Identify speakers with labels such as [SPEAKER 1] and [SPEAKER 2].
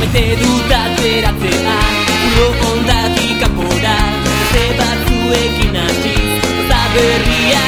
[SPEAKER 1] Maite dut ateratzea Ulo ondatik kanpora Ze batzuekin hasi Zaberria